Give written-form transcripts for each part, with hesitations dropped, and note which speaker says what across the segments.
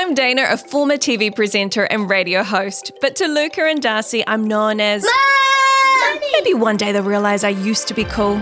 Speaker 1: I'm Dana, a former TV presenter and radio host. But to Luca and Darcy, I'm known as... Mom! Maybe one day they'll realise I used to be cool.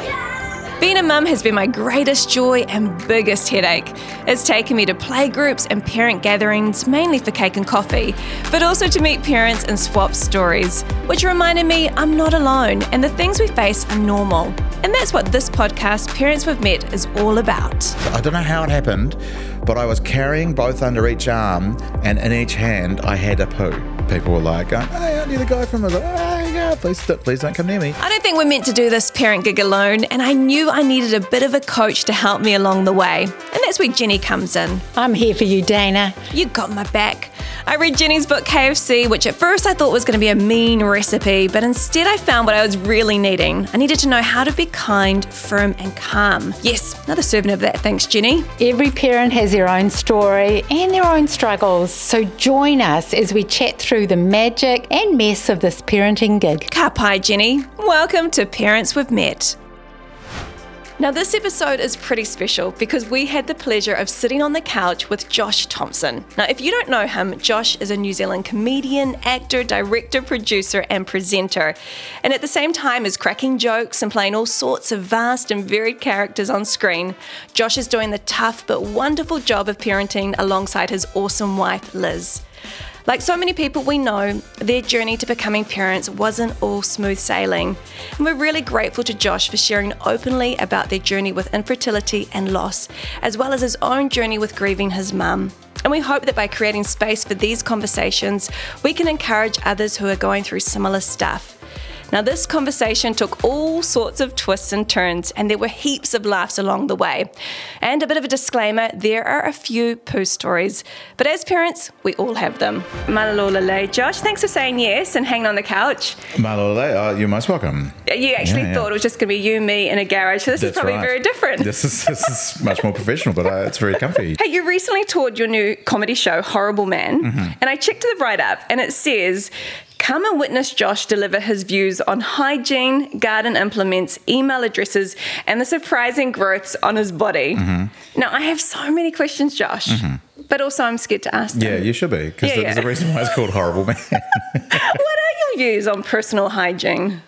Speaker 1: Being a mum has been my greatest joy and biggest headache. It's taken me to playgroups and parent gatherings, mainly for cake and coffee, but also to meet parents and swap stories, which reminded me I'm not alone and the things we face are normal. And that's what this podcast, Parents We've Met, is all about.
Speaker 2: I don't know how it happened, but I was carrying both under each arm, and in each hand I had a poo. People were like, hey, aren't you the guy from... I was like, hey, yeah, please don't come near me.
Speaker 1: I don't think we're meant to do this parent gig alone, and I knew I needed a bit of a coach to help me along the way. And that's where Jenny comes in.
Speaker 3: I'm here for you, Dana.
Speaker 1: You got my back. I read Jenny's book, KFC, which at first I thought was going to be a mean recipe, but instead I found what I was really needing. I needed to know how to be kind, firm, and calm. Yes, another serving of that, thanks, Jenny.
Speaker 3: Every parent has their own story and their own struggles, so join us as we chat through the magic and mess of this parenting gig.
Speaker 1: Ka pai, Jenny. Welcome to Parents We've Met. Now, this episode is pretty special because we had the pleasure of sitting on the couch with Josh Thompson. Now, if you don't know him, Josh is a New Zealand comedian, actor, director, producer, and presenter. And at the same time as cracking jokes and playing all sorts of vast and varied characters on screen, Josh is doing the tough but wonderful job of parenting alongside his awesome wife, Liz. Like so many people we know, their journey to becoming parents wasn't all smooth sailing. And we're really grateful to Josh for sharing openly about their journey with infertility and loss, as well as his own journey with grieving his mum. And we hope that by creating space for these conversations, we can encourage others who are going through similar stuff. Now, this conversation took all sorts of twists and turns, and there were heaps of laughs along the way. And a bit of a disclaimer, there are a few poo stories, but as parents, we all have them. Malalolale. Josh, thanks for saying yes and hanging on the couch.
Speaker 2: Malalole, you're most welcome.
Speaker 1: You actually thought it was just going to be you, me, in a garage, so this is probably very different.
Speaker 2: This is much more professional, but it's very comfy.
Speaker 1: Hey, you recently toured your new comedy show, Horrible Man, and I checked the write-up, and it says... Come and witness Josh deliver his views on hygiene, garden implements, email addresses, and the surprising growths on his body. Now, I have so many questions, Josh, but also I'm scared to ask them.
Speaker 2: Yeah, you should be, because there's a reason why it's called Horrible Man.
Speaker 1: What are your views on personal hygiene?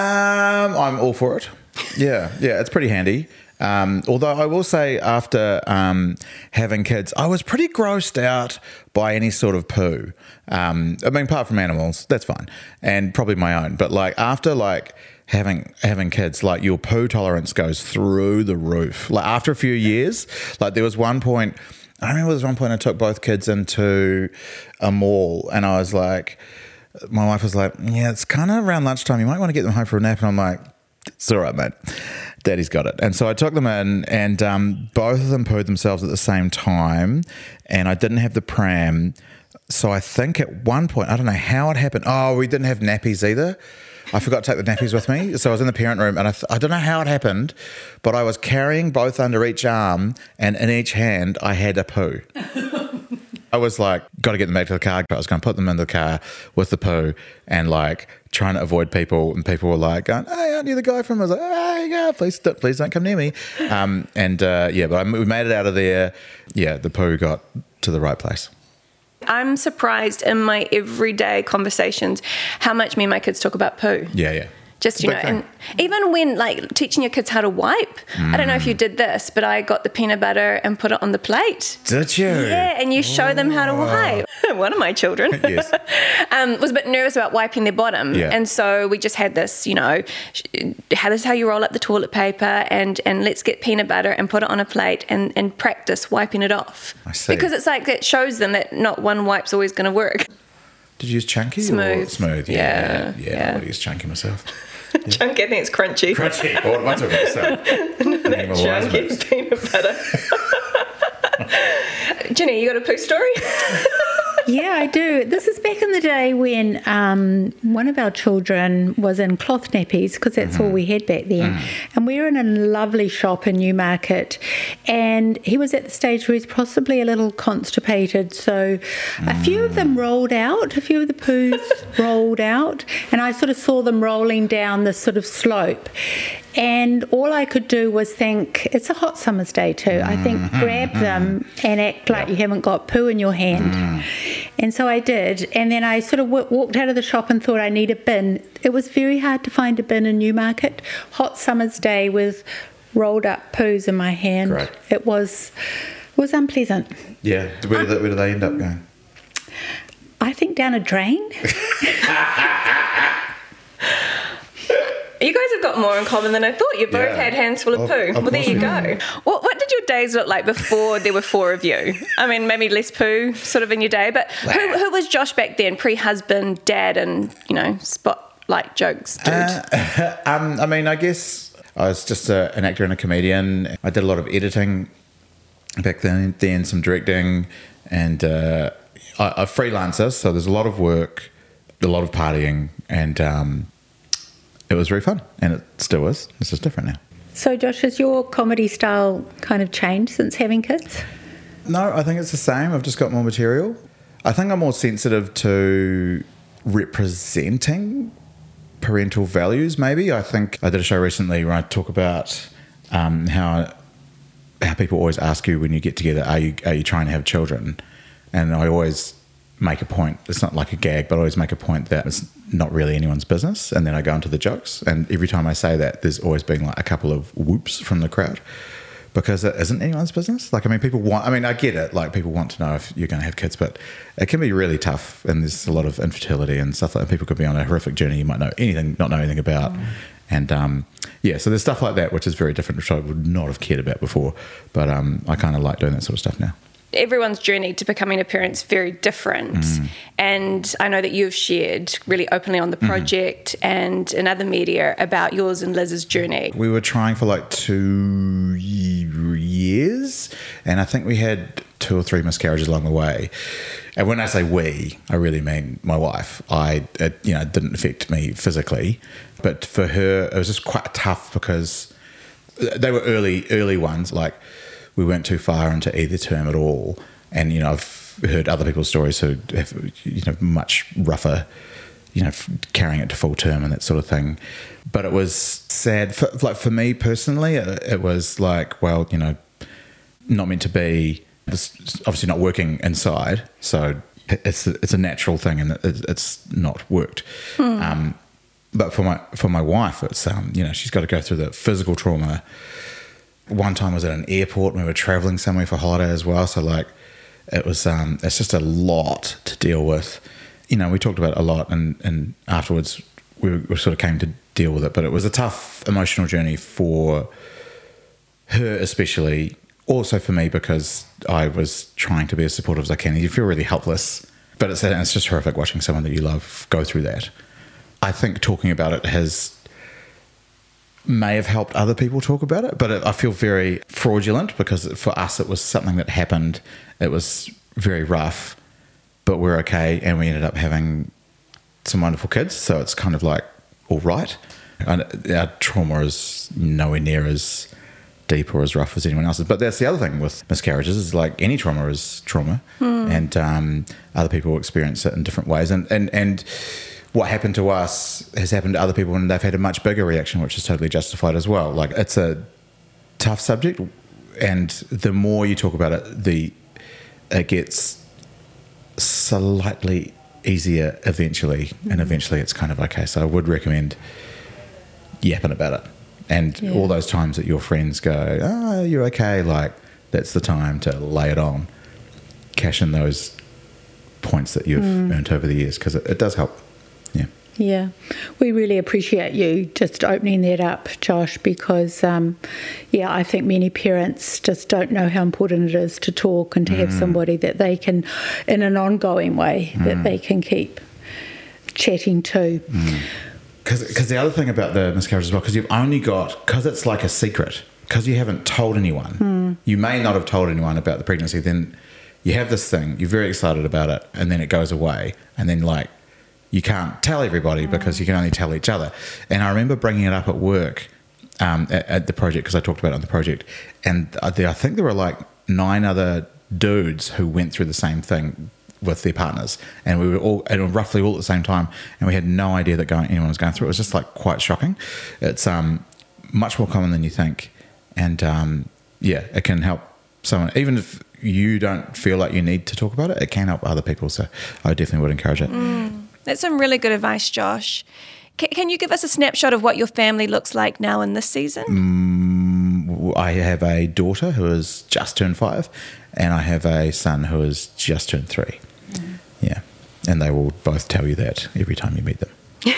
Speaker 2: I'm all for it. Yeah, it's pretty handy. Although I will say after having kids, I was pretty grossed out by any sort of poo. I mean, apart from animals, that's fine. And probably my own. But like after like having kids, like your poo tolerance goes through the roof. Like after a few years, like there was one point, I remember there was one point I took both kids into a mall and I was like, my wife was like, yeah, it's kind of around lunchtime. You might want to get them home for a nap. And I'm like, it's all right, mate. Daddy's got it. And so I took them in and both of them pooed themselves at the same time and I didn't have the pram. So I think at one point, I don't know how it happened. Oh, we didn't have nappies either. I forgot to take the nappies with me. So I was in the parent room and I don't know how it happened, but I was carrying both under each arm and in each hand I had a poo. I was like, got to get them back to the car. I was going to put them in the car with the poo and like trying to avoid people. And people were like, going, hey, aren't you the guy from? I was like, hey, yeah, please don't come near me. But we made it out of there. Yeah, the poo got to the right place.
Speaker 1: I'm surprised in my everyday conversations how much me and my kids talk about poo.
Speaker 2: Yeah.
Speaker 1: Just, you know, and even when, like, teaching your kids how to wipe, I don't know if you did this, but I got the peanut butter and put it on the plate.
Speaker 2: Did you?
Speaker 1: Yeah, and you show them how to wipe. One of my children
Speaker 2: Yes.
Speaker 1: was a bit nervous about wiping their bottom.
Speaker 2: Yeah.
Speaker 1: And so we just had this, you know, this is how you roll up the toilet paper and let's get peanut butter and put it on a plate and practice wiping it off.
Speaker 2: I see.
Speaker 1: Because it's like, it shows them that not one wipe's always going to work.
Speaker 2: Did you use chunky?
Speaker 1: Smooth.
Speaker 2: Or smooth? Yeah. I would use chunky myself.
Speaker 1: Yeah. Chunky, I think it's crunchy.
Speaker 2: Crunchy. What am I talking about?
Speaker 1: Chunky peanut butter. Jenny, you got a poo story?
Speaker 3: Yeah, I do. This is back in the day when one of our children was in cloth nappies, because that's all we had back then. And we were in a lovely shop in Newmarket, and he was at the stage where he's possibly a little constipated. So a few of them rolled out, a few of the poos rolled out, and I sort of saw them rolling down this sort of slope. And all I could do was think, it's a hot summer's day too. I think grab them and act like you haven't got poo in your hand. And so I did. And then I sort of walked out of the shop and thought I need a bin. It was very hard to find a bin in Newmarket. Hot summer's day with rolled up poos in my hand.
Speaker 2: Great.
Speaker 3: It was unpleasant.
Speaker 2: Yeah. Where do they end up going?
Speaker 3: I think down a drain.
Speaker 1: You guys have got more in common than I thought. You both
Speaker 2: Yeah.
Speaker 1: had hands full of poo. Well, there you go. What did your days look like before there were four of you? I mean, maybe less poo sort of in your day, but who was Josh back then? Pre-husband, dad, and, spotlight jokes dude?
Speaker 2: I mean, I guess I was just an actor and a comedian. I did a lot of editing back then some directing, and a freelancer, so there's a lot of work, a lot of partying, and it was very fun, and it still is. It's just different now.
Speaker 3: So, Josh, has your comedy style kind of changed since having kids?
Speaker 2: No, I think it's the same. I've just got more material. I think I'm more sensitive to representing parental values, maybe. I think I did a show recently where I talk about how people always ask you when you get together, are you trying to have children? And I always make a point, it's not like a gag, but I always make a point that it's not really anyone's business, and then I go into the jokes, and every time I say that, there's always been like a couple of whoops from the crowd, because it isn't anyone's business. Like, I mean, I get it, like people want to know if you're going to have kids, but it can be really tough, and there's a lot of infertility and stuff like that. People could be on a horrific journey you might not know anything about. And so there's stuff like that which is very different, which I would not have cared about before, but I kind of like doing that sort of stuff now.
Speaker 1: Everyone's journey to becoming a parent is very different. And I know that you've shared really openly on the project and in other media about yours and Liz's journey.
Speaker 2: We were trying for like 2 years, and I think we had 2 or 3 miscarriages along the way. And when I say we, I really mean my wife. It didn't affect me physically, but for her, it was just quite tough because they were early ones. Like, we weren't too far into either term at all. And, I've heard other people's stories who have, much rougher, carrying it to full term and that sort of thing. But it was sad. For me personally, it was like, well, not meant to be. This obviously not working inside. So it's a natural thing, and it's not worked. But for my wife, it's, she's got to go through the physical trauma. One time I was at an airport and we were traveling somewhere for holiday as well. So like it was, it's just a lot to deal with. We talked about it a lot, and afterwards we sort of came to deal with it. But it was a tough emotional journey for her, especially. Also for me, because I was trying to be as supportive as I can. You feel really helpless, but it's just horrific watching someone that you love go through that. I think talking about it may have helped other people talk about it, but I feel very fraudulent because for us it was something that happened. It was very rough, but we're okay, and we ended up having some wonderful kids, so it's kind of like all right. And our trauma is nowhere near as deep or as rough as anyone else's. But that's the other thing with miscarriages, is like any trauma is trauma, and other people experience it in different ways, and what happened to us has happened to other people, and they've had a much bigger reaction, which is totally justified as well. Like, it's a tough subject, and the more you talk about it, it gets slightly easier eventually, and eventually it's kind of okay. So I would recommend yapping about it, and all those times that your friends go, "Oh, you're okay," like that's the time to lay it on, cash in those points that you've earned over the years, because it does help.
Speaker 3: Yeah, we really appreciate you just opening that up, Josh, because, I think many parents just don't know how important it is to talk and to have somebody that they can, in an ongoing way, that they can keep chatting to.
Speaker 2: Because the other thing about the miscarriage as well, because it's like a secret, because you haven't told anyone, you may not have told anyone about the pregnancy, then you have this thing, you're very excited about it, and then it goes away, and then like, you can't tell everybody because you can only tell each other. And I remember bringing it up at work at the project, because I talked about it on the project, and I think there were like 9 other dudes who went through the same thing with their partners, and we were all roughly all at the same time, and we had no idea that anyone was going through it. It was just like quite shocking. It's much more common than you think. And it can help someone, even if you don't feel like you need to talk about it, it can help other people. So I definitely would encourage it.
Speaker 1: That's some really good advice, Josh. Can you give us a snapshot of what your family looks like now in this season?
Speaker 2: I have a daughter who has just turned 5, and I have a son who has just turned 3. Yeah. And they will both tell you that every time you meet them.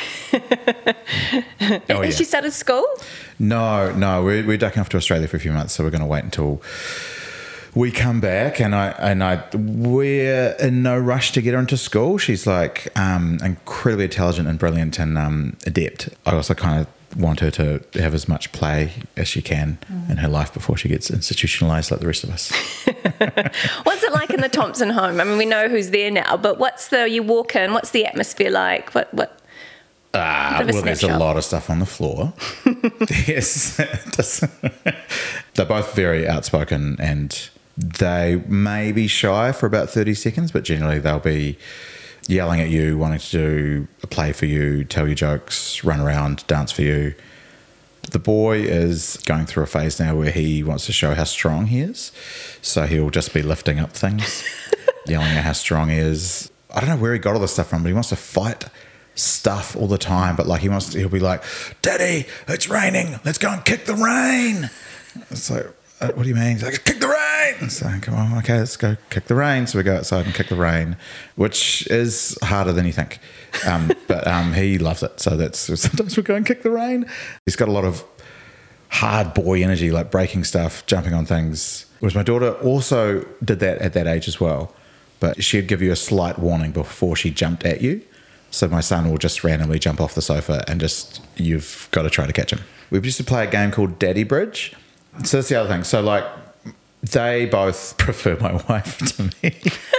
Speaker 1: Has she started school?
Speaker 2: No, we're ducking off to Australia for a few months, so we're going to wait until we come back, and we're in no rush to get her into school. She's like incredibly intelligent and brilliant and adept. I also kind of want her to have as much play as she can in her life before she gets institutionalized like the rest of us.
Speaker 1: What's it like in the Thompson home? I mean, we know who's there now, but you walk in, what's the atmosphere like? What?
Speaker 2: There's a lot of stuff on the floor. Yes. They're both very outspoken, and they may be shy for about 30 seconds, but generally they'll be yelling at you, wanting to do a play for you, tell you jokes, run around, dance for you. The boy is going through a phase now where he wants to show how strong he is. So he'll just be lifting up things, yelling at how strong he is. I don't know where he got all this stuff from, but he wants to fight stuff all the time. But like he'll be like, "Daddy, it's raining. Let's go and kick the rain." It's like, what do you mean? He's like, "Kick the rain." So come on, okay, let's go kick the rain. So we go outside and kick the rain, which is harder than you think. But he loves it. So sometimes we go and kick the rain. He's got a lot of hard boy energy, like breaking stuff, jumping on things. Whereas my daughter also did that at that age as well. But she'd give you a slight warning before she jumped at you. So my son will just randomly jump off the sofa and you've got to try to catch him. We used to play a game called Daddy Bridge. So that's the other thing. So like they both prefer my wife to me.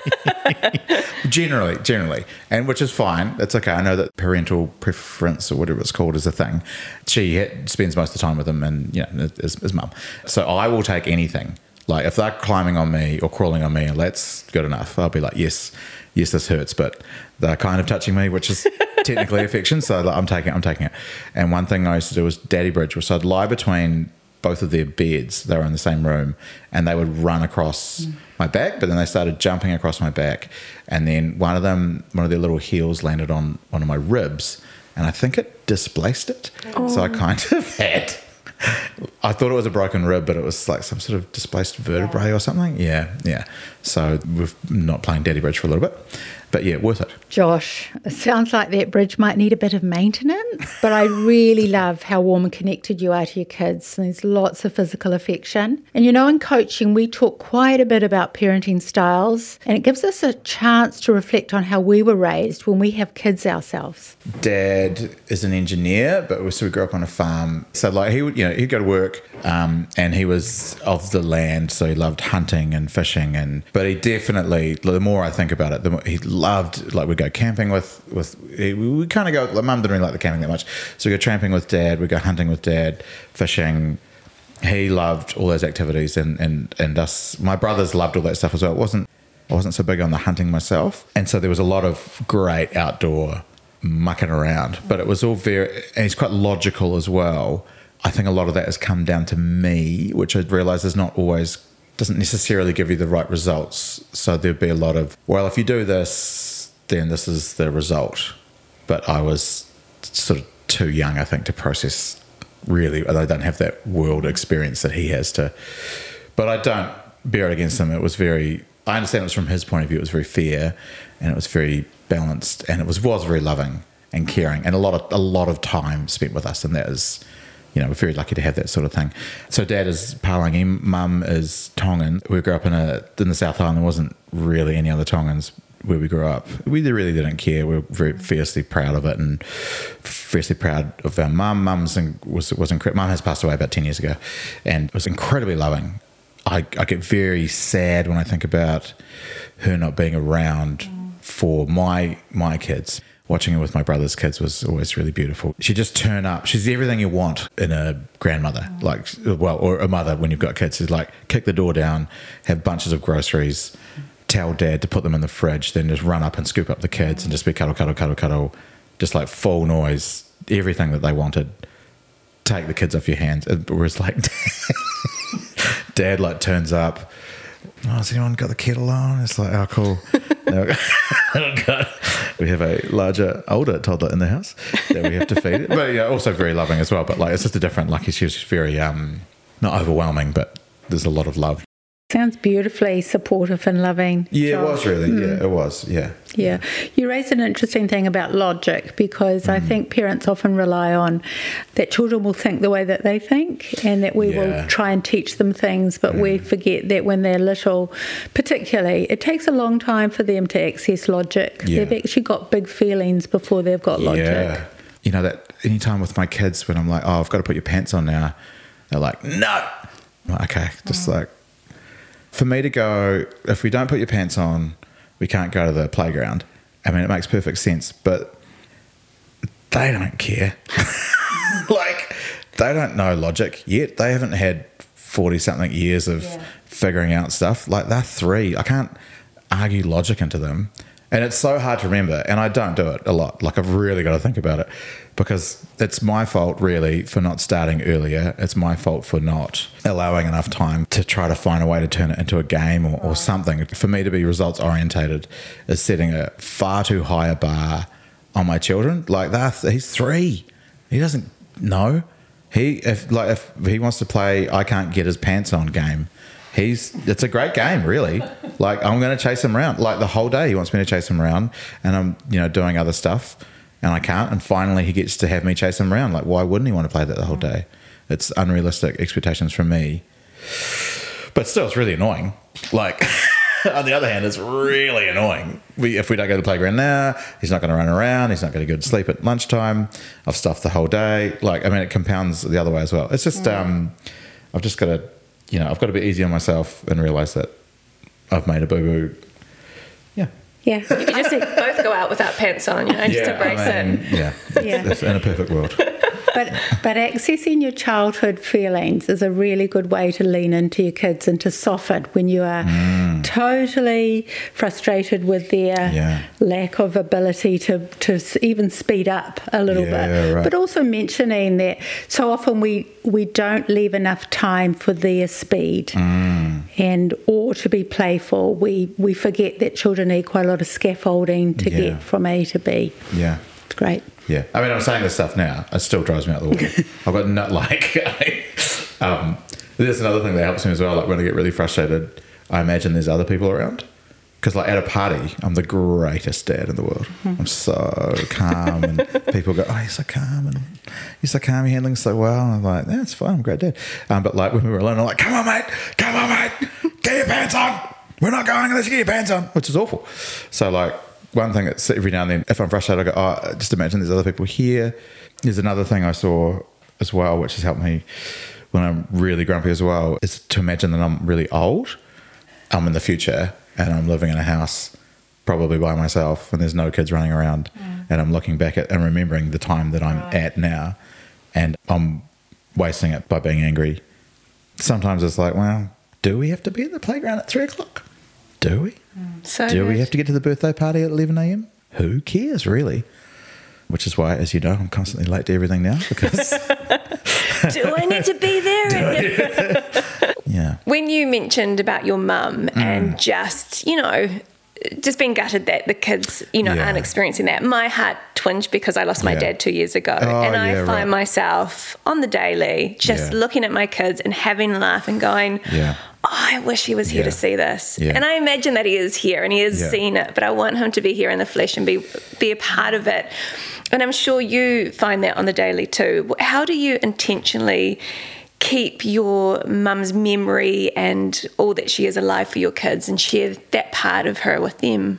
Speaker 2: Generally. And which is fine. That's okay. I know that parental preference or whatever it's called is a thing. She spends most of the time with him and, is mum. So I will take anything. Like if they're climbing on me or crawling on me and that's good enough, I'll be like, yes, this hurts, but they're kind of touching me, which is technically affection. So like, I'm taking it. And one thing I used to do was Daddy Bridge, so I'd lie between both of their beds. They were in the same room and they would run across my back, but then they started jumping across my back. And then one of their little heels landed on one of my ribs and I think it displaced it. Oh. So I kind of I thought it was a broken rib, but it was like some sort of displaced vertebrae or something. Yeah. So we're not playing Daddy Bridge for a little bit. But yeah, worth it.
Speaker 3: Josh, it sounds like that bridge might need a bit of maintenance, but I really love how warm and connected you are to your kids. There's lots of physical affection. And in coaching, we talk quite a bit about parenting styles, and it gives us a chance to reflect on how we were raised when we have kids ourselves.
Speaker 2: Dad is an engineer, but we grew up on a farm. So like he'd go to work and he was of the land, so he loved hunting and fishing. But he definitely, the more I think about it, the more he loved, like we'd go camping we kind of go, like Mum didn't really like the camping that much. So we'd go tramping with Dad, we'd go hunting with Dad, fishing. He loved all those activities and us, my brothers loved all that stuff as well. I wasn't so big on the hunting myself. And so there was a lot of great outdoor mucking around, but it was all and he's quite logical as well. I think a lot of that has come down to me, which I realise doesn't necessarily give you the right results. So there'd be a lot of, well, if you do this, then this is the result. But I was sort of too young, I think, to process really. I don't have that world experience that he has to. But I don't bear it against him. It was I understand it was from his point of view, it was very fair and it was very balanced and it was very loving and caring and a lot of time spent with us, and that is, we're very lucky to have that sort of thing. So Dad is Palangi, Mum is Tongan. We grew up in the South Island. There wasn't really any other Tongans where we grew up. We really didn't care. We were very fiercely proud of it and fiercely proud of our mum. Mum has passed away about 10 years ago and was incredibly loving. I get very sad when I think about her not being around for my kids. Watching her with my brother's kids was always really beautiful. She'd just turn up. She's everything you want in a grandmother, or a mother when you've got kids. She's like, kick the door down, have bunches of groceries, tell Dad to put them in the fridge, then just run up and scoop up the kids and just be cuddle, just like full noise, everything that they wanted. take the kids off your hands. Whereas like dad like turns up, oh, has anyone got the kettle on? It's like, oh, cool. No, we have a larger, older toddler in the house that we have to feed it. But yeah, also very loving as well. But like, it's just a different, like she was very, not overwhelming, but there's a lot of love.
Speaker 3: Sounds beautifully supportive and loving.
Speaker 2: Yeah, Josh. It was really. Yeah, it was. Yeah.
Speaker 3: Yeah. You raised an interesting thing about logic, because I think parents often rely on that children will think the way that they think, and that we will try and teach them things, but we forget that when they're little, particularly, it takes a long time for them to access logic. Yeah. They've actually got big feelings before they've got logic.
Speaker 2: Yeah. You know, that any time with my kids when I'm like, oh, I've got to put your pants on now, they're like, no. I'm like, okay, just like, for me to go, if we don't put your pants on, we can't go to the playground. I mean, it makes perfect sense, but they don't care. Like, they don't know logic yet. They haven't had 40-something years of figuring out stuff. Like, they're 3. I can't argue logic into them. And it's so hard to remember, and I don't do it a lot. Like, I've really got to think about it, because it's my fault, really, for not starting earlier. It's my fault for not allowing enough time to try to find a way to turn it into a game or something. For me to be results orientated is setting a far too high a bar on my children. Like, he's 3. He doesn't know. If he wants to play I can't get his pants on game, it's a great game, really. Like, I'm going to chase him around. Like, the whole day he wants me to chase him around, and I'm, doing other stuff, and I can't. And finally he gets to have me chase him around. Like, why wouldn't he want to play that the whole day? It's unrealistic expectations from me. But still, it's really annoying. Like, on the other hand, it's really annoying. If we don't go to the playground now, he's not going to run around. He's not going to go to sleep at lunchtime. I've stuffed the whole day. Like, I mean, it compounds the other way as well. It's just, I've just got to, I've got to be easy on myself and realise that I've made a boo-boo. Yeah.
Speaker 3: Yeah.
Speaker 1: You can just both go out without pants on, just embrace it.
Speaker 2: Yeah. It's in a perfect world.
Speaker 3: But accessing your childhood feelings is a really good way to lean into your kids and to soften when you are totally frustrated with their lack of ability to even speed up a little bit. Right. But also mentioning that so often we don't leave enough time for their speed or to be playful. We forget that children need quite a lot of scaffolding to get from A to B.
Speaker 2: Yeah.
Speaker 3: It's great.
Speaker 2: Yeah, I mean, I'm saying this stuff now. It still drives me out the wall. I've got there's another thing that helps me as well. Like, when I get really frustrated, I imagine there's other people around. Because, like, at a party, I'm the greatest dad in the world. I'm so calm, and people go, "Oh, you're so calm, and you're so calm. You're handling so well." And I'm like, "Yeah, it's fine. I'm a great dad." But like, when we were alone, I'm like, come on, mate, get your pants on. We're not going unless you get your pants on," which is awful. So, like, one thing that's every now and then, if I'm frustrated, I go, oh, just imagine there's other people here. There's another thing I saw as well, which has helped me when I'm really grumpy as well, is to imagine that I'm really old. I'm in the future and I'm living in a house probably by myself and there's no kids running around. And I'm looking back at and remembering the time that I'm at now, and I'm wasting it by being angry. Sometimes it's like, well, do we have to be at the playground at 3 o'clock? Do we? Do we have to get to the birthday party at 11 a.m? Who cares, really? Which is why, as you know, I'm constantly late to everything now because...
Speaker 1: Do I need to be there?
Speaker 2: Yeah.
Speaker 1: When you mentioned about your mum and just being gutted that the kids, aren't experiencing that, my heart twinged because I lost my dad 2 years ago. And I find myself on the daily just looking at my kids and having a laugh and going... Oh, I wish he was here to see this. Yeah. And I imagine that he is here and he is seeing it, but I want him to be here in the flesh and be a part of it. And I'm sure you find that on the daily too. How do you intentionally keep your mum's memory and all that she is alive for your kids and share that part of her with them?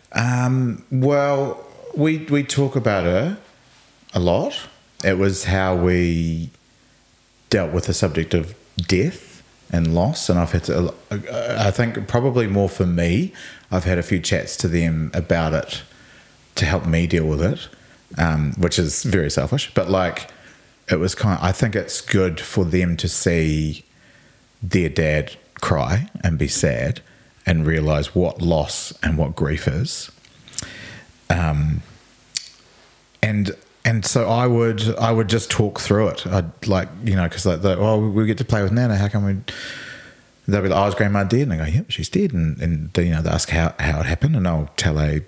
Speaker 2: Well, we talk about her a lot. It was how we dealt with the subject of death and loss, and I've had to, I think probably more for me, I've had a few chats to them about it to help me deal with it, which is very selfish, but like it was I think it's good for them to see their dad cry and be sad and realise what loss and what grief is, and And so I would just talk through it. I'd like, because we get to play with Nana. How come we? They'll be like, "Oh, is Grandma dead?" And I go, "Yep, she's dead." And they ask how it happened, and I'll tell an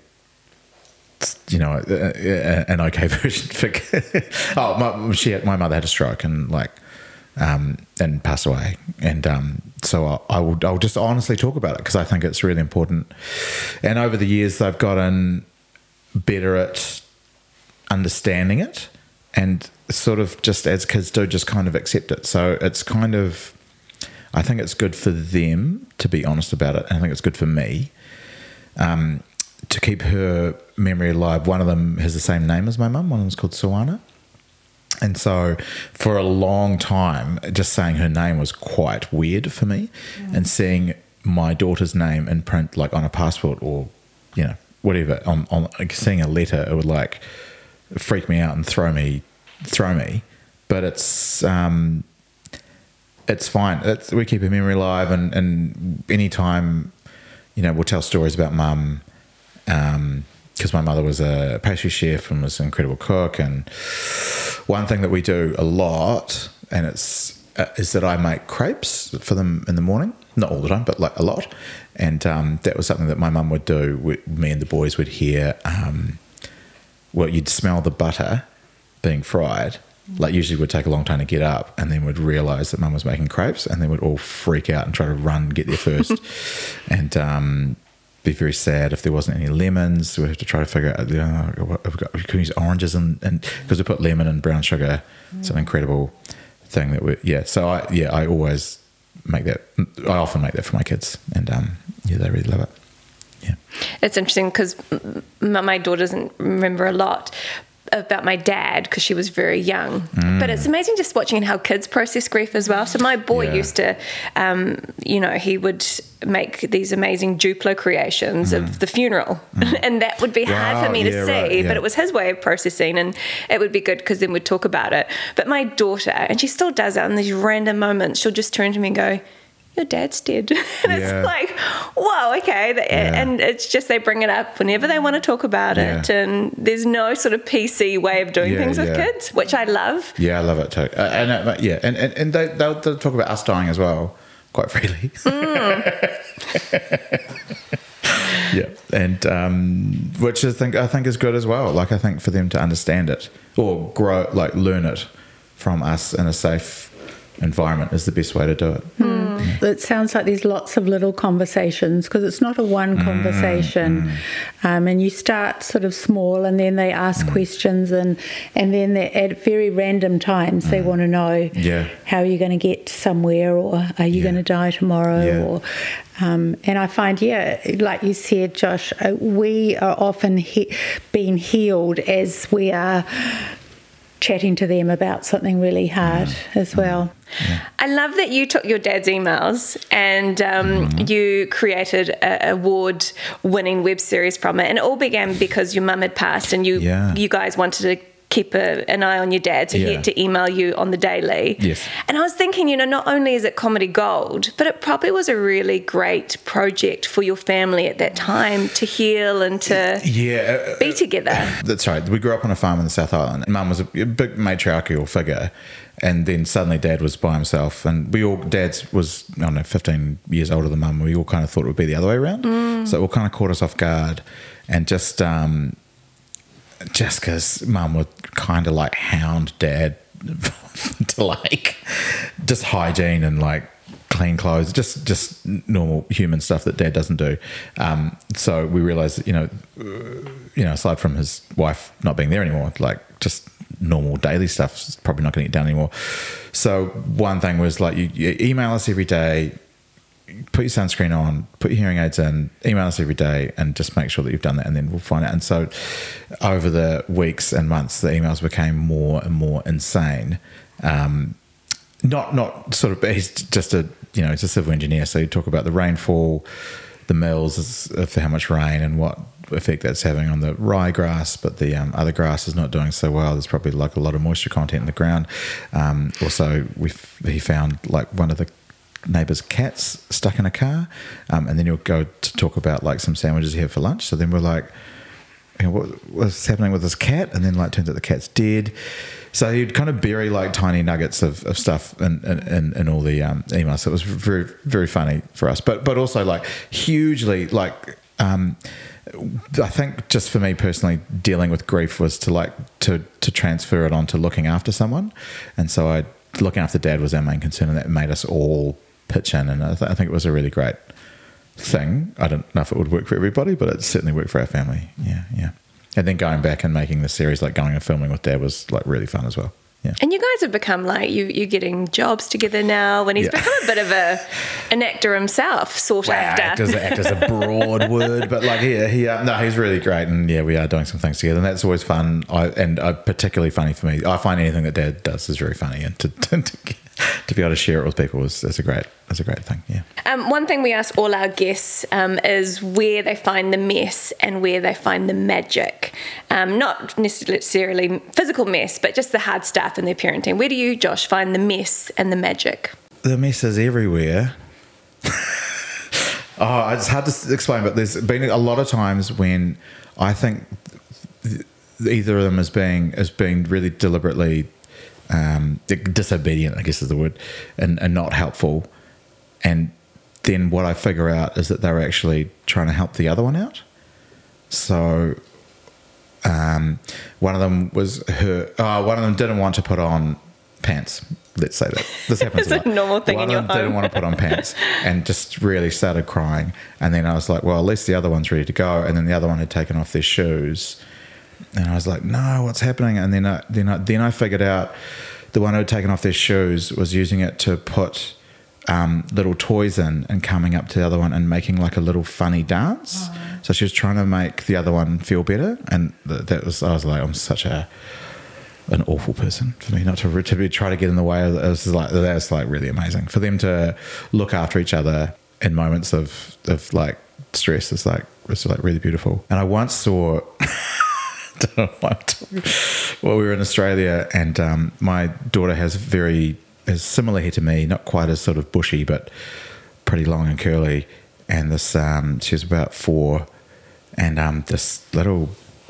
Speaker 2: okay version. My mother had a stroke and and passed away, and so I'll just honestly talk about it because I think it's really important. And over the years, they've gotten better at understanding it, and sort of just as kids do, just kind of accept it. So it's kind of, I think it's good for them to be honest about it, and I think it's good for me to keep her memory alive. One of them has the same name as my mum. One of them's called Sawana. And so for a long time, just saying her name was quite weird for me. And seeing my daughter's name in print, like on a passport or, whatever, on seeing a letter, it would freak me out and throw me. But it's fine. We keep her memory alive, and anytime, we'll tell stories about mum, because my mother was a pastry chef and was an incredible cook. And one thing that we do a lot, and is that I make crepes for them in the morning. Not all the time, but a lot. And that was something that my mum would do. Me and the boys would hear, you'd smell the butter being fried. Usually would take a long time to get up, and then would realise that mum was making crepes, and then would all freak out and try to run, get there first. And be very sad if there wasn't any lemons. We'd have to try to figure out, we can use oranges, and because we put lemon and brown sugar. It's an incredible thing that so I always make that. I often make that for my kids, and they really love it. Yeah,
Speaker 1: it's interesting because my daughter doesn't remember a lot about my dad because she was very young. But it's amazing just watching how kids process grief as well. So my boy used to, he would make these amazing Duplo creations of the funeral. And that would be hard for me to see, but it was his way of processing, and it would be good because then we'd talk about it. But my daughter, and she still does that in these random moments, she'll just turn to me and go, "Your dad's dead." And it's like, whoa, okay. And it's just they bring it up whenever they want to talk about it. And there's no sort of PC way of doing things with kids, which I love.
Speaker 2: Yeah, I love it too. And they'll talk about us dying as well, quite freely. And which I think is good as well. I think for them to understand it or grow, learn it from us in a safe environment is the best way to do it.
Speaker 3: It sounds like there's lots of little conversations because it's not a one conversation. And you start sort of small, and then they ask questions, and then at very random times they want to know how are you going to get somewhere, or are you going to die tomorrow, or and I find, like you said, Josh, we are often being healed as we are chatting to them about something really hard as well.
Speaker 1: I love that you took your dad's emails and you created an award-winning web series from it, and it all began because your mum had passed, and you guys wanted to keep an eye on your dad, so he had to email you on the daily.
Speaker 2: Yes.
Speaker 1: And I was thinking, not only is it comedy gold, but it probably was a really great project for your family at that time to heal and to be together.
Speaker 2: That's right. We grew up on a farm in the South Island. Mum was a big matriarchal figure, and then suddenly Dad was by himself, and Dad was, 15 years older than Mum. We all kind of thought it would be the other way around. So it all kind of caught us off guard, and just because Mum would kind of hound Dad to just hygiene and clean clothes, just normal human stuff that Dad doesn't do. So we realised that, aside from his wife not being there anymore, just normal daily stuff is probably not going to get done anymore. So one thing was you email us every day, put your sunscreen on, put your hearing aids in, email us every day, and just make sure that you've done that, and then we'll find out. And so over the weeks and months, the emails became more and more insane. Not sort of, he's just he's a civil engineer, so you talk about the rainfall, the mills for how much rain and what effect that's having on the ryegrass, but the other grass is not doing so well. There's probably a lot of moisture content in the ground. Also, he found one of the neighbour's cats stuck in a car, and then you'll go to talk about some sandwiches he had for lunch. So then we're like, what was happening with this cat? And then like turns out the cat's dead. So he'd kind of bury like tiny nuggets of stuff in all the emails. So it was very, very funny for us, but also like hugely like, I think just for me personally, dealing with grief was to transfer it on to looking after someone. And so looking after Dad was our main concern, and that made us all pitch in. And I think it was a really great thing. I don't know if it would work for everybody, but it certainly worked for our family. Yeah. And then going back and making the series, like going and filming with Dad, was like really fun as well. Yeah.
Speaker 1: And you guys have become like you're getting jobs together now, and he's become a bit of an actor himself, sort of.
Speaker 2: Actor's a broad word, but like he's really great, and we are doing some things together, and that's always fun. Particularly funny for me. I find anything that Dad does is very funny, and to be able to share it with people is a great thing. Yeah.
Speaker 1: One thing we ask all our guests is where they find the mess and where they find the magic. Not necessarily physical mess, but just the hard stuff in their parenting. Where do you, Josh, find the mess and the magic?
Speaker 2: The mess is everywhere. It's hard to explain, but there's been a lot of times when I think either of them is being really deliberately disobedient, I guess is the word, and not helpful. And then what I figure out is that they were actually trying to help the other one out. So one of them was one of them didn't want to put on pants. Let's say that. This happens
Speaker 1: it's a normal thing in your home.
Speaker 2: One of them didn't want to put on pants and just really started crying. And then I was like, well, at least the other one's ready to go. And then the other one had taken off their shoes. And I was like, no, what's happening? And then I figured out the one who had taken off their shoes was using it to put little toys in and coming up to the other one and making like a little funny dance. Oh. So she was trying to make the other one feel better. And I was like, I'm such an awful person for me not to try to get in the way. That's like really amazing for them to look after each other in moments of like stress. It's like really beautiful. And I once saw. Don't know why. Well, we were in Australia, and my daughter has similar hair to me, not quite as sort of bushy, but pretty long and curly. And this, she was about 4, and this little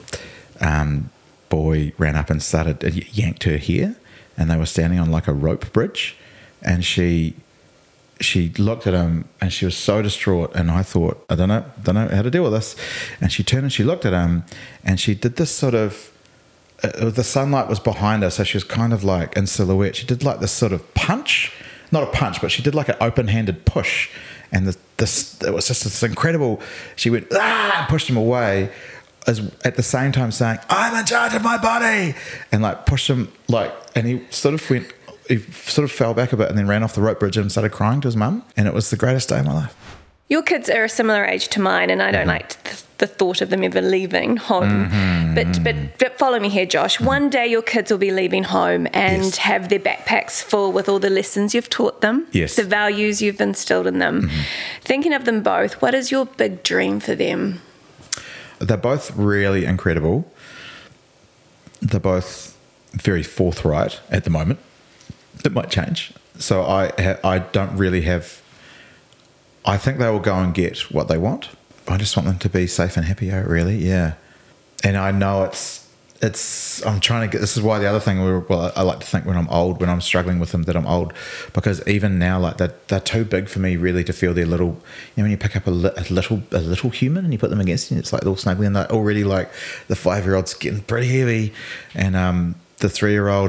Speaker 2: boy ran up and yanked her hair, and they were standing on like a rope bridge, and she looked at him and she was so distraught, and I thought, I don't know how to deal with this. And she turned and she looked at him, and she did this sort of the sunlight was behind her, so she was kind of like in silhouette. She did like this sort of punch, not a punch, but she did like an open-handed push, and it was just this incredible. She went and pushed him away, at the same time saying, "I'm in charge of my body," and like pushed him and he sort of fell back a bit and then ran off the rope bridge and started crying to his mum, and it was the greatest day of my life.
Speaker 1: Your kids are a similar age to mine, and I don't like the thought of them ever leaving home. Mm-hmm. But follow me here, Josh. Mm-hmm. One day your kids will be leaving home and have their backpacks full with all the lessons you've taught them, the values you've instilled in them. Mm-hmm. Thinking of them both, what is your big dream for them?
Speaker 2: They're both really incredible. They're both very forthright at the moment. It might change. So I don't really have... I think they will go and get what they want. I just want them to be safe and happy, really, yeah. And I know I'm trying to get... This is why the other thing, I like to think when I'm struggling with them, that I'm old. Because even now, like, they're too big for me, really, to feel their little... when you pick up a little human and you put them against you, it's like they're all snuggly, and they're already, like, the 5-year-old's getting pretty heavy. And the 3-year-old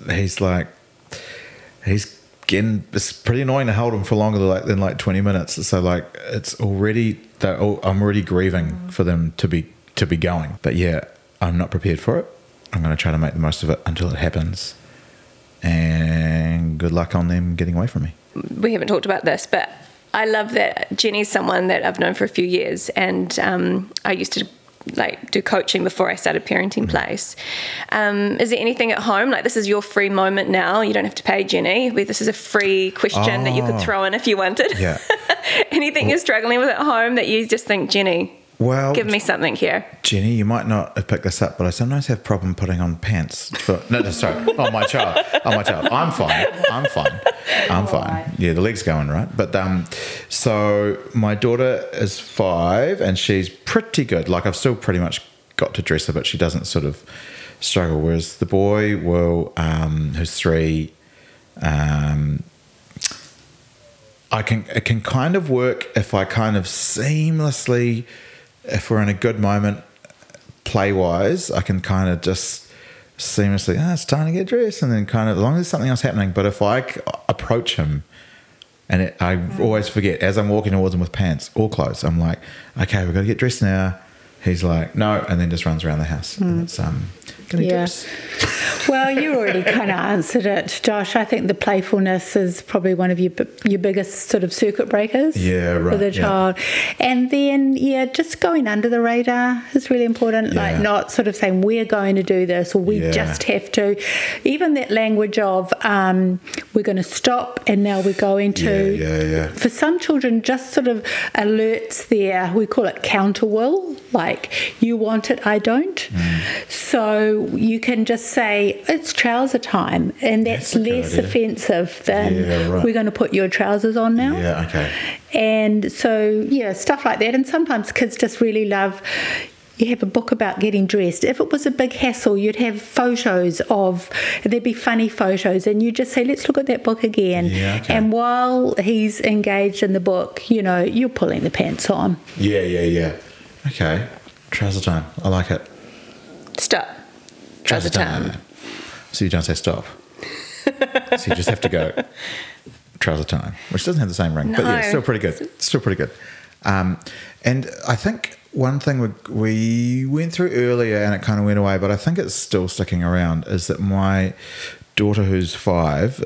Speaker 2: it's pretty annoying to hold them for longer than 20 minutes. So like I'm already grieving for them to be going. But yeah, I'm not prepared for it. I'm going to try to make the most of it until it happens. And good luck on them getting away from me.
Speaker 1: We haven't talked about this, but I love that Jenny's someone that I've known for a few years, and I used to do coaching before I started Parenting Place. Is there anything at home, like this is your free moment now, you don't have to pay Jenny, where this is a free question that you could throw in if you wanted? Yeah. Anything you're struggling with at home that you just think, Jenny, give me something here? Jenny,
Speaker 2: you might not have picked this up, but I sometimes have problem putting on pants. On my child. I'm fine. Yeah, the leg's going, right? But so my daughter is 5 and she's pretty good. Like I've still pretty much got to dress her, but she doesn't sort of struggle. Whereas the boy will, who's 3, it can kind of work if I kind of seamlessly, if we're in a good moment play-wise, I can kind of just seamlessly, it's time to get dressed, and then kind of, as long as there's something else happening. But if I approach him, and I always forget, as I'm walking towards him with pants or clothes, I'm like, okay, we've got to get dressed now. He's like, no, and then just runs around the house. And it's, can he dress?
Speaker 3: Well, you already kind of answered it, Josh. I think the playfulness is probably one of your biggest sort of circuit breakers for the child. And then, just going under the radar is really important, like not sort of saying we're going to do this or we just have to. Even that language of we're going to stop and now we're going to. For some children, just sort of alerts their, we call it counter will, like you want it, I don't. So you can just say it's trouser time, and that's less offensive than we're going to put your trousers on now.
Speaker 2: Yeah, okay.
Speaker 3: And so, stuff like that. And sometimes kids just really love, you have a book about getting dressed. If it was a big hassle, you'd have photos there'd be funny photos, and you just say, let's look at that book again.
Speaker 2: Yeah, okay.
Speaker 3: And while he's engaged in the book, you're pulling the pants on.
Speaker 2: Yeah. Okay. Trouser time. I like it.
Speaker 1: Stop. Trouser time.
Speaker 2: So you don't say stop. So you just have to go trouser time, which doesn't have the same ring.
Speaker 1: No.
Speaker 2: But still pretty good. And I think one thing we went through earlier and it kind of went away, but I think it's still sticking around, is that my daughter, who's 5,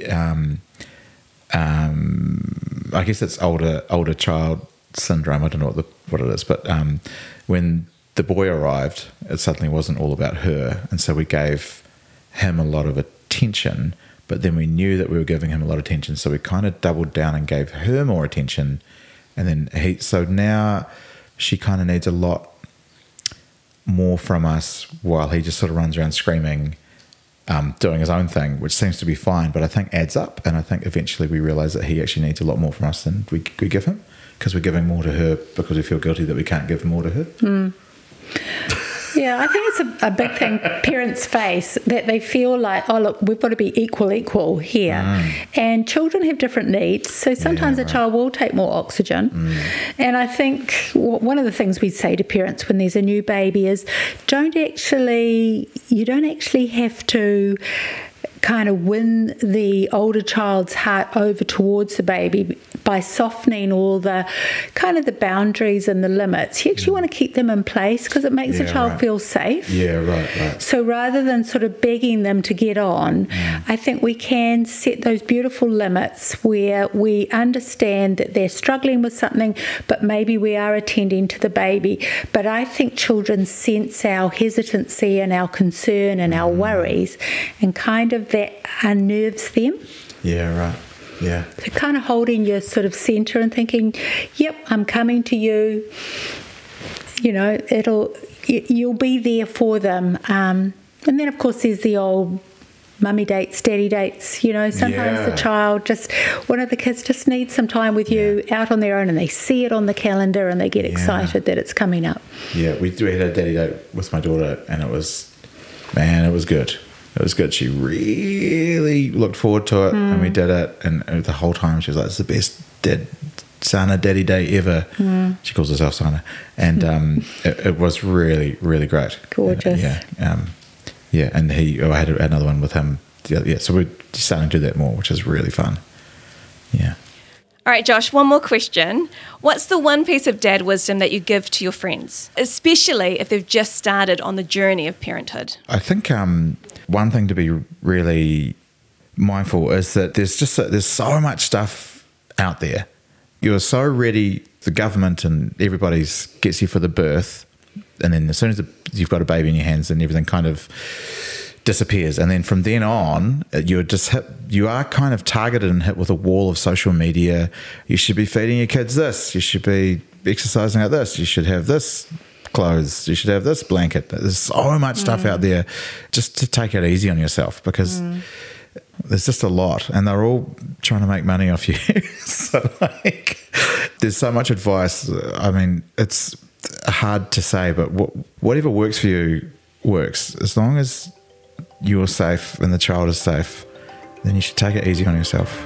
Speaker 2: I guess it's older child syndrome. I don't know what it is, but when the boy arrived, it suddenly wasn't all about her, and so we gave him a lot of attention, but then we knew that we were giving him a lot of attention, so we kind of doubled down and gave her more attention, and then so now she kind of needs a lot more from us, while he just sort of runs around screaming, doing his own thing, which seems to be fine, but I think adds up, and I think eventually we realise that he actually needs a lot more from us than we give him, because we're giving more to her because we feel guilty that we can't give more to her.
Speaker 3: Yeah, I think it's a big thing parents face, that they feel like, oh, look, we've got to be equal here. And children have different needs. So sometimes a child will take more oxygen. And I think one of the things we say to parents when there's a new baby is you don't actually have to kind of win the older child's heart over towards the baby by softening all the kind of the boundaries and the limits. You actually want to keep them in place because it makes the child feel safe.
Speaker 2: Yeah, right.
Speaker 3: So rather than sort of begging them to get on, I think we can set those beautiful limits where we understand that they're struggling with something, but maybe we are attending to the baby. But I think children sense our hesitancy and our concern and our worries, and kind of that unnerves them.
Speaker 2: Yeah, right. Yeah.
Speaker 3: So kind of holding your sort of centre and thinking, yep, I'm coming to you. You'll be there for them. And then, of course, there's the old mummy dates, daddy dates. Sometimes the child one of the kids just needs some time with you out on their own, and they see it on the calendar and they get excited that it's coming up. Yeah,
Speaker 2: we had a daddy date with my daughter, and it was good. It was good. She really looked forward to it, and we did it. And the whole time she was like, "It's the best Sana daddy day ever." She calls herself Sana, and it was really, really great.
Speaker 3: Gorgeous.
Speaker 2: And I had another one with him. So we're starting to do that more, which is really fun. Yeah.
Speaker 1: All right, Josh, one more question. What's the one piece of dad wisdom that you give to your friends, especially if they've just started on the journey of parenthood?
Speaker 2: I think one thing to be really mindful is that there's so much stuff out there. You're so ready, the government and everybody gets you for the birth, and then as soon as you've got a baby in your hands, then everything kind of disappears, and then from then on you are kind of targeted and hit with a wall of social media. You should be feeding your kids this, you should be exercising like this, you should have this clothes, you should have this blanket. There's so much stuff out there. Just to take it easy on yourself, because there's just a lot, and they're all trying to make money off you. So there's so much advice. I mean, hard to say, but whatever works for you works. As long as you're safe and the child is safe, then you should take it easy on yourself.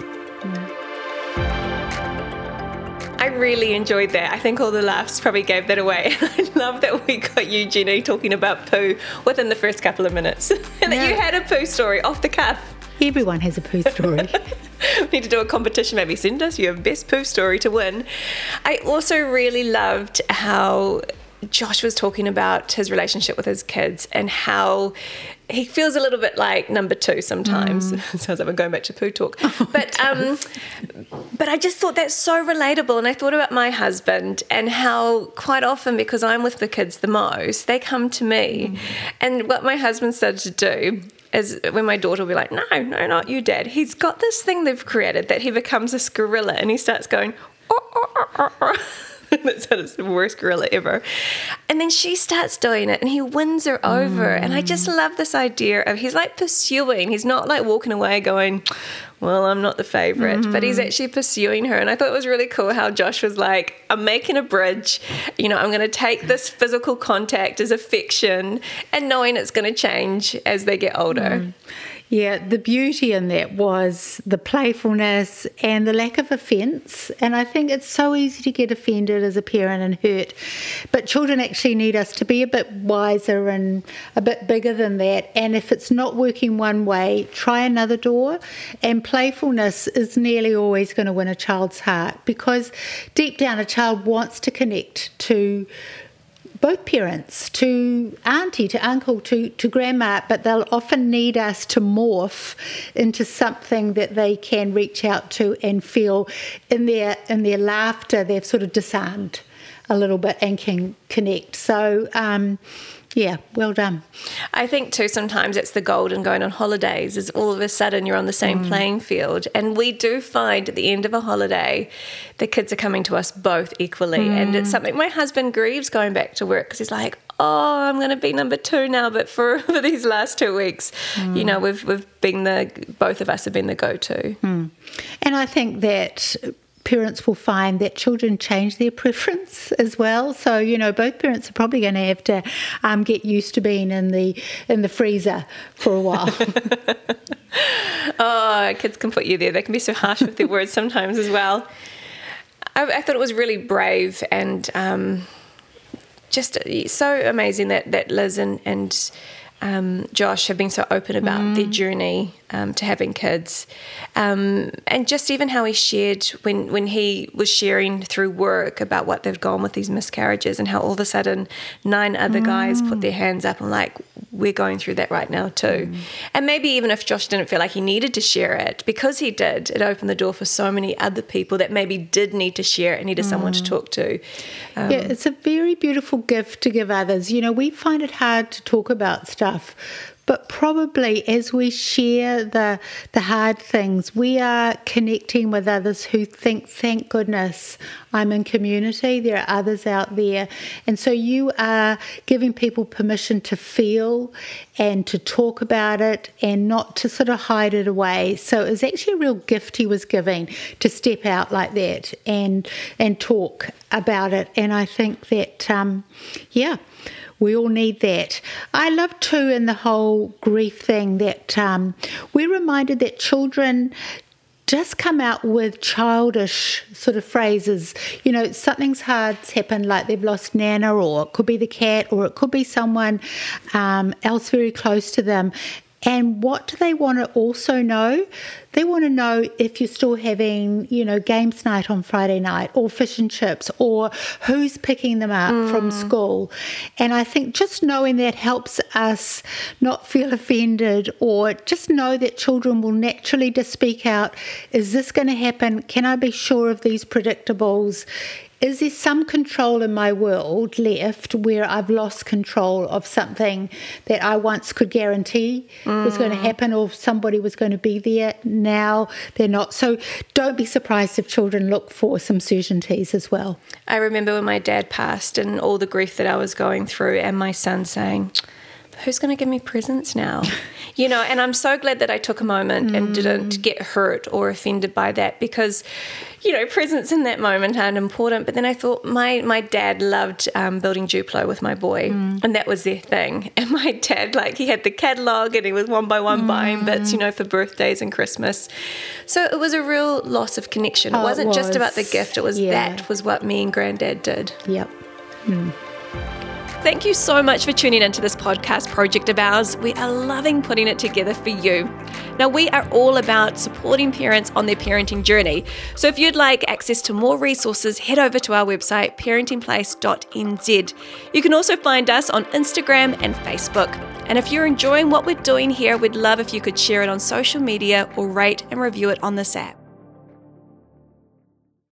Speaker 1: I really enjoyed that. I think all the laughs probably gave that away. I love that we got you, Jenny, talking about poo within the first couple of minutes. And that you had a poo story off the cuff.
Speaker 3: Everyone has a poo story.
Speaker 1: We need to do a competition, maybe send us your best poo story to win. I also really loved how Josh was talking about his relationship with his kids and how he feels a little bit like number two sometimes. Sounds like we're going back to poo talk. But I just thought that's so relatable. And I thought about my husband and how quite often, because I'm with the kids the most, they come to me. And what my husband started to do is when my daughter will be like, no, not you, Dad. He's got this thing they've created that he becomes a gorilla and he starts going, That's the worst gorilla ever. And then she starts doing it and he wins her over. And I just love this idea of he's like pursuing. He's not like walking away going, well, I'm not the favorite, but he's actually pursuing her. And I thought it was really cool how Josh was like, I'm making a bridge. I'm going to take this physical contact as affection and knowing it's going to change as they get older.
Speaker 3: Yeah, the beauty in that was the playfulness and the lack of offence. And I think it's so easy to get offended as a parent and hurt. But children actually need us to be a bit wiser and a bit bigger than that. And if it's not working one way, try another door. And playfulness is nearly always going to win a child's heart, because deep down a child wants to connect to both parents, to auntie, to uncle, to grandma, but they'll often need us to morph into something that they can reach out to and feel in their laughter. They've sort of disarmed a little bit and can connect. So, yeah, well done.
Speaker 1: I think too sometimes it's the golden going on holidays is all of a sudden you're on the same playing field. And we do find at the end of a holiday, the kids are coming to us both equally. And it's something my husband grieves going back to work because he's like, oh, I'm going to be number two now. But for these last 2 weeks, we've been both of us have been the go-to. And
Speaker 3: I think that parents will find that children change their preference as well. So, both parents are probably going to have to get used to being in the freezer for a while.
Speaker 1: Oh, kids can put you there. They can be so harsh with their words sometimes as well. I thought it was really brave and just so amazing that Liz and Josh have been so open about their journey to having kids, and just even how he shared when he was sharing through work about what they've gone with these miscarriages and how all of a sudden 9 other guys put their hands up and like, we're going through that right now too. And maybe even if Josh didn't feel like he needed to share it, because he did, it opened the door for so many other people that maybe did need to share it and needed someone to talk to.
Speaker 3: Yeah, it's a very beautiful gift to give others. We find it hard to talk about stuff, but probably as we share the hard things, we are connecting with others who think, thank goodness I'm in community. There are others out there. And so you are giving people permission to feel and to talk about it and not to sort of hide it away. So it was actually a real gift he was giving to step out like that and talk about it. And I think that, we all need that. I love too in the whole grief thing that we're reminded that children just come out with childish sort of phrases. Something's hard's happened, like they've lost Nana, or it could be the cat, or it could be someone else very close to them. And what do they want to also know? They want to know if you're still having, games night on Friday night, or fish and chips, or who's picking them up from school. And I think just knowing that helps us not feel offended, or just know that children will naturally just speak out. Is this going to happen? Can I be sure of these predictables? Is there some control in my world left where I've lost control of something that I once could guarantee was going to happen, or somebody was going to be there? Now they're not. So don't be surprised if children look for some certainties as well.
Speaker 1: I remember when my dad passed and all the grief that I was going through, and my son saying, who's going to give me presents now? And I'm so glad that I took a moment and didn't get hurt or offended by that, because, presents in that moment aren't important. But then I thought my dad loved building Duplo with my boy, and that was their thing. And my dad, he had the catalogue and he was one by one buying bits, for birthdays and Christmas. So it was a real loss of connection. It wasn't just about the gift. It was that was what me and Granddad did.
Speaker 3: Yep.
Speaker 1: Thank you so much for tuning into this podcast project of ours. We are loving putting it together for you. Now, we are all about supporting parents on their parenting journey. So if you'd like access to more resources, head over to our website, parentingplace.nz. You can also find us on Instagram and Facebook. And if you're enjoying what we're doing here, we'd love if you could share it on social media or rate and review it on this app.